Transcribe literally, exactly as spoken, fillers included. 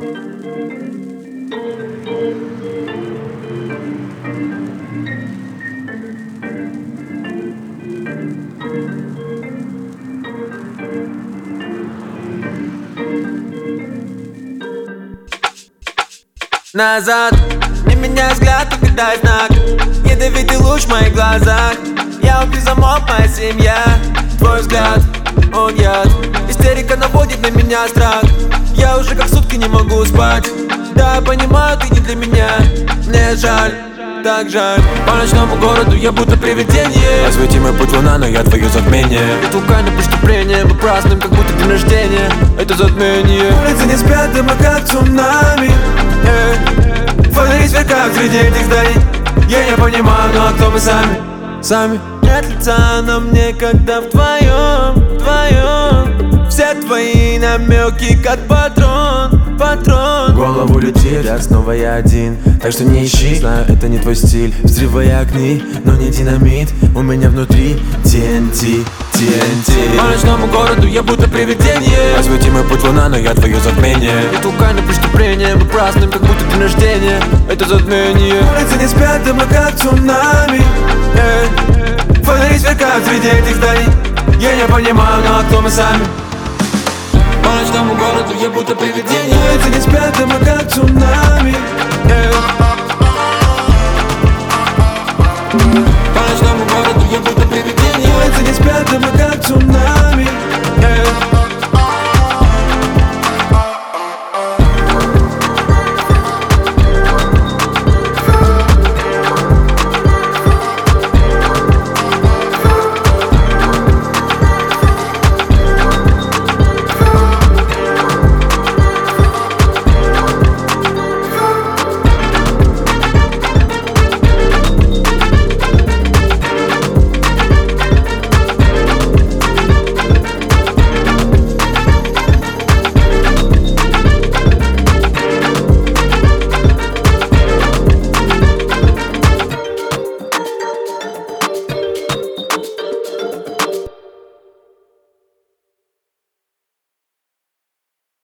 Назад, не меняй взгляд, только дай знак. Ядовитый луч в моих глазах. Я убью замок, моя семья. Твой взгляд, он яд. Истерика наводит на меня страх. Я уже как сутки не могу спать. Да, я понимаю, ты не для меня. Мне жаль, так жаль. По ночному городу я будто привидение. Освети мой путь луна, но я твое затмение. Не толкай на преступление, мы празднуем, как будто день рождения. Это затмение. Улицы не спят, дыма как цунами. Эй, фонари сверкают среди этих зданий. я не понимаю, ну а кто мы сами? Сами. Нет лица на мне, когда вдвоем, вдвоем. Все твои намеки, как патрон, патрон. В голову летит, а снова я один. Так что не ищи, знаю, это не твой стиль. Взрывая огни, но не динамит. У меня внутри ти эн ти, ти эн ти. По ночному городу я будто привидение. Освети мой путь луна, но я твое затмение. Не толкай на преступление, мы празднуем, как будто день рождения. Это затмение. Улицы не спят, дыма как цунами. Эй, фонари сверкают среди этих зданий. я не понимаю, ну а кто мы сами? По ночному городу я будто привидение. Улицы не спят, дыма как цунами.